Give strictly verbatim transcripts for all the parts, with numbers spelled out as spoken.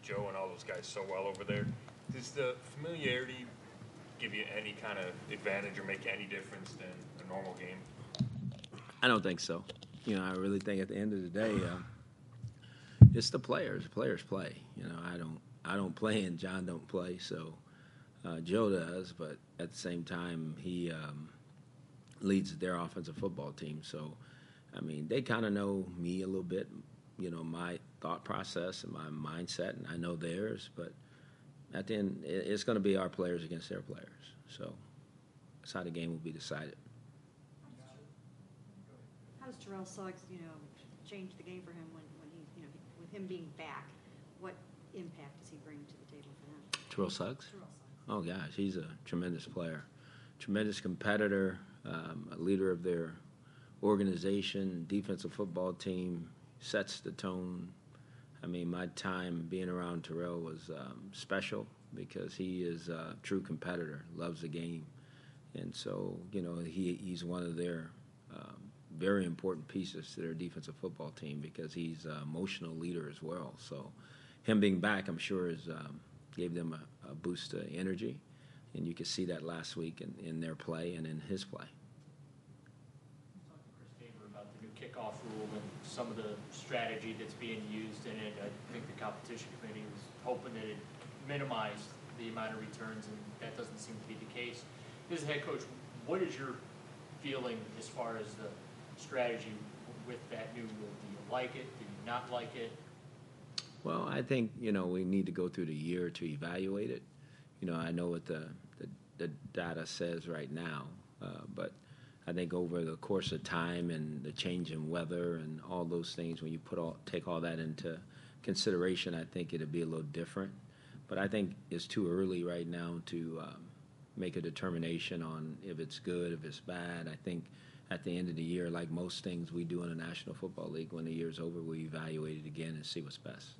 Joe and all those guys so well over there. Does the familiarity give you any kind of advantage or make any difference than a normal game? I don't think so. You know, I really think at the end of the day, uh, it's the players. The players play. You know, I don't. I don't play, and John don't play. So uh, Joe does, but at the same time, he um, leads their offensive football team. So, I mean, they kind of know me a little bit. You know, my thought process and my mindset, and I know theirs. But at the end, it's going to be our players against their players. So that's how the game will be decided. How does Terrell Suggs, you know, change the game for him when, when he, you know, with him being back? What impact does he bring to the table for them? Terrell Suggs? Terrell Suggs. Oh, gosh, he's a tremendous player, tremendous competitor, um, a leader of their organization, defensive football team, sets the tone. I mean, my time being around Terrell was um, special because he is a true competitor, loves the game. And so, you know, he he's one of their um, very important pieces to their defensive football team because he's an emotional leader as well. So him being back, I'm sure, is um, gave them a, a boost of energy. And you could see that last week in, in their play and in his play. Talk to Chris Tabor about the new kickoff rule and some of the strategy that's being used in it. I think the competition committee was hoping that it minimized the amount of returns, and that doesn't seem to be the case. As a head coach, what is your feeling as far as the strategy with that new rule? Do you like it? Do you not like it? Well, I think, you know, we need to go through the year to evaluate it. You know, I know what the, the, the data says right now, uh, but I think over the course of time and the change in weather and all those things, when you put all take all that into consideration, I think it'll be a little different. But I think it's too early right now to um, make a determination on if it's good, if it's bad. I think at the end of the year, like most things we do in the National Football League, when the year's over, we evaluate it again and see what's best.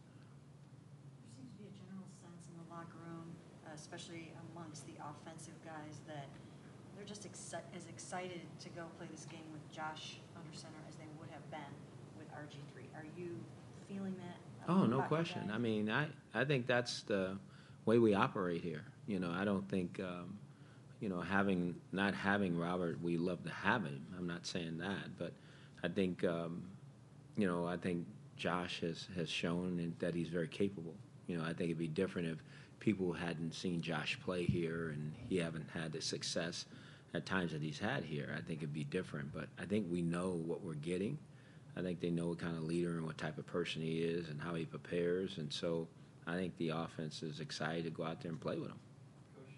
There seems to be a general sense in the locker room, uh, especially amongst the offensive guys, that they're just exci- as excited to go play this game with Josh under center as they would have been with R G three. Are you feeling that? Oh, no question. I mean, I, I think that's the way we operate here. You know, I don't think, um, you know, having not having Robert, we love to have him. I'm not saying that, but I think, um, you know, I think Josh has, has shown that he's very capable. You know, I think it'd be different if people hadn't seen Josh play here and he haven't had the success at times that he's had here. I think it'd be different, but I think we know what we're getting. I think they know what kind of leader and what type of person he is and how he prepares, and so I think the offense is excited to go out there and play with him. Coach,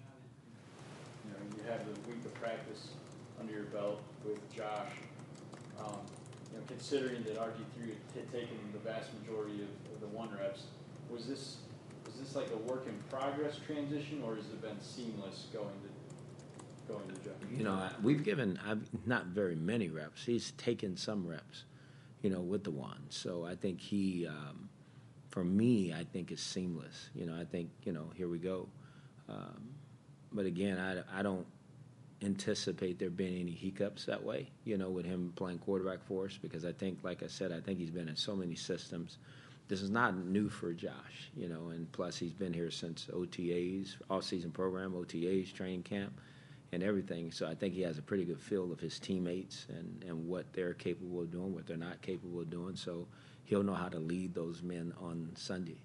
you know, you have the week of practice under your belt with Josh. Um, you know, considering that R G three had taken the vast majority of, of the one reps, was this was this like a work in progress transition, or has it been seamless going to going to Josh? You know, we've given I've, not very many reps. He's taken some reps, you know, with the one. So I think he, um, for me, I think it's seamless. You know, I think, you know, here we go. Um, but again, I, I don't anticipate there being any hiccups that way, you know, with him playing quarterback for us, because I think, like I said, I think he's been in so many systems. This is not new for Josh, you know, and plus he's been here since O T As, off-season program, O T As, training camp, and everything. So I think he has a pretty good feel of his teammates and, and what they're capable of doing, what they're not capable of doing. So he'll know how to lead those men on Sunday.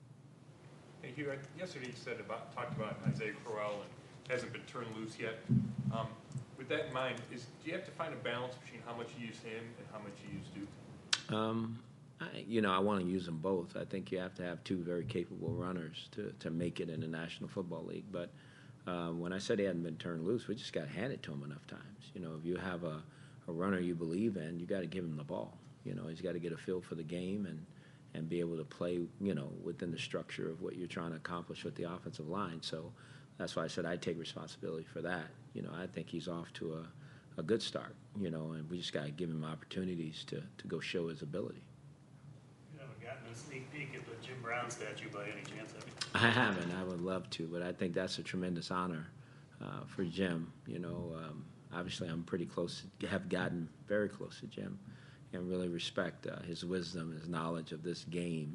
Hey, Hugh, yesterday you said about talked about Isaiah Crowell and hasn't been turned loose yet. Um, with that in mind, is do you have to find a balance between how much you use him and how much you use Duke? Um, I, you know, I want to use them both. I think you have to have two very capable runners to, to make it in the National Football League. But um, when I said he hadn't been turned loose, we just got handed to him enough times. You know, if you have a, a runner you believe in, you got to give him the ball. You know, he's got to get a feel for the game and, and be able to play, you know, within the structure of what you're trying to accomplish with the offensive line. So that's why I said I take responsibility for that. You know, I think he's off to a, a good start, you know, and we just got to give him opportunities to, to go show his ability. You haven't gotten a sneak peek at the Jim Brown statue by any chance, have you? I haven't. I would love to, but I think that's a tremendous honor uh, for Jim. You know, um, obviously I'm pretty close, to, have gotten very close to Jim and really respect uh, his wisdom, his knowledge of this game,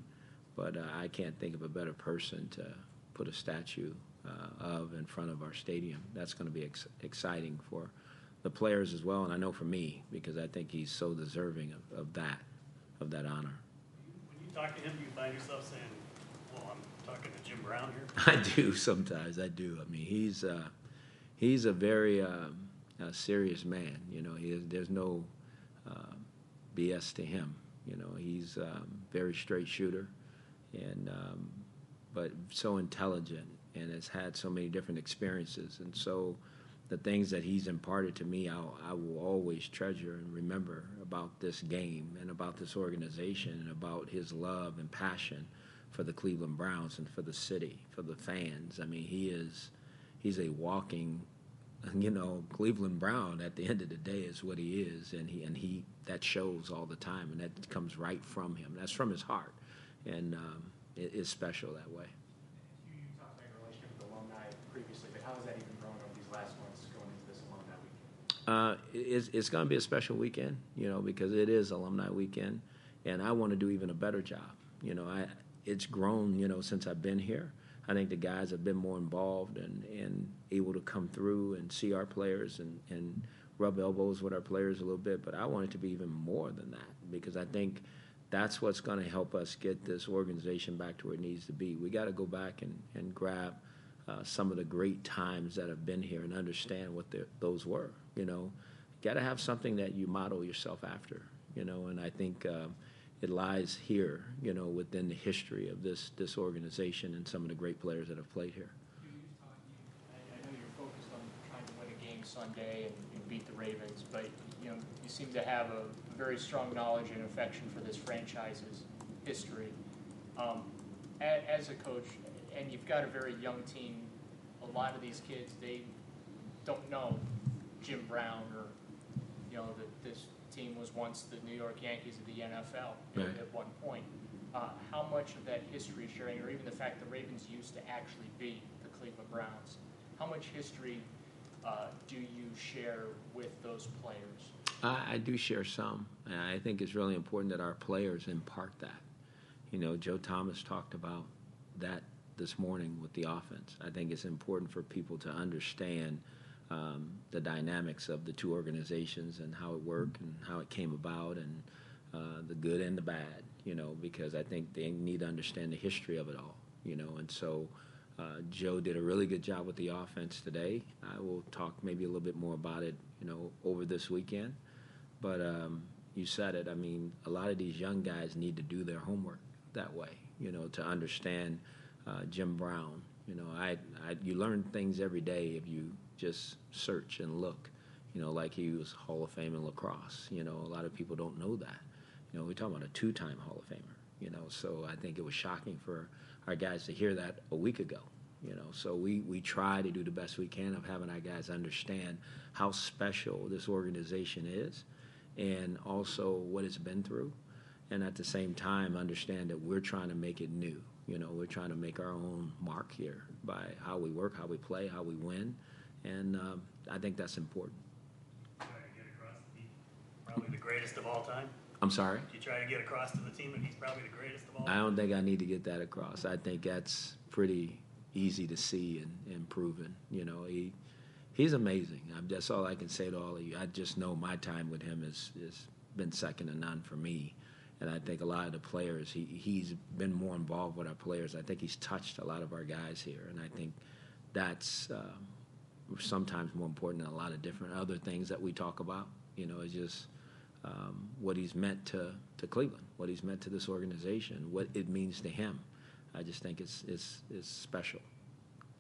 but uh, I can't think of a better person to put a statue uh, of in front of our stadium. That's going to be ex- exciting for the players as well, and I know for me, because I think he's so deserving of, of that, of that honor. When you talk to him, do you find yourself saying, well, I'm talking to Jim Brown here? I do sometimes. I do. I mean, he's uh, he's a very um, uh, serious man. You know, he is, there's no uh, B S to him. You know, he's um, very straight shooter, and um, but so intelligent, and has had so many different experiences, and so the things that he's imparted to me, I'll, I will always treasure and remember about this game and about this organization and about his love and passion for the Cleveland Browns and for the city, for the fans. I mean, he is, he's a walking, you know, Cleveland Brown at the end of the day is what he is, and he and he that shows all the time, and that comes right from him. That's from his heart, and um, it is special that way. You, you talked about your relationship with alumni previously, but how has that even grown over these last months going into this alumni weekend? Uh, it's it's going to be a special weekend, you know, because it is alumni weekend, and I want to do even a better job. You know, I it's grown, you know, since I've been here. I think the guys have been more involved and, and able to come through and see our players and, and rub elbows with our players a little bit. But I want it to be even more than that, because I think that's what's going to help us get this organization back to where it needs to be. We got to go back and, and grab uh, some of the great times that have been here and understand what the, those were. You know, got to have something that you model yourself after, you know, and I think uh, it lies here, you know, within the history of this, this organization and some of the great players that have played here. You, you talked, you, I, I know you're focused on trying to win a game Sunday and, and beat the Ravens, but you know you seem to have a very strong knowledge and affection for this franchise's history. Um, as, as a coach, and you've got a very young team, a lot of these kids, they don't know Jim Brown or, you know, that this team was once the New York Yankees of the N F L Right. at one point. Uh, how much of that history sharing, or even the fact the Ravens used to actually beat the Cleveland Browns, how much history uh, do you share with those players? I, I do share some, and I think it's really important that our players impart that. You know, Joe Thomas talked about that this morning with the offense. I think it's important for people to understand um, the dynamics of the two organizations and how it worked and how it came about, and uh, the good and the bad, you know, because I think they need to understand the history of it all, you know, and so uh, Joe did a really good job with the offense today. I will talk maybe a little bit more about it, you know, over this weekend, but um, you said it. I mean, a lot of these young guys need to do their homework that way, you know, to understand uh, Jim Brown. You know, I, I you learn things every day if you just search and look, you know, like he was Hall of Fame in lacrosse. You know, a lot of people don't know that. You know, we're talking about a two-time Hall of Famer, you know, so I think it was shocking for our guys to hear that a week ago, you know. So we, we try to do the best we can of having our guys understand how special this organization is and also what it's been through, and at the same time understand that we're trying to make it new. You know, we're trying to make our own mark here by how we work, how we play, how we win, and um, I think that's important. Try to get across that he's probably the greatest of all time. I'm sorry? You try to get across to the team that he's probably the greatest of all I time. don't think I need to get that across. I think that's pretty easy to see and, and proven. You know, he he's amazing. I'm, that's all I can say to all of you. I just know my time with him has has been second to none for me. And I think a lot of the players, he, he's been more involved with our players. I think he's touched a lot of our guys here. And I think that's uh, sometimes more important than a lot of different other things that we talk about. You know, it's just um, what he's meant to, to Cleveland, what he's meant to this organization, what it means to him. I just think it's, it's, it's special.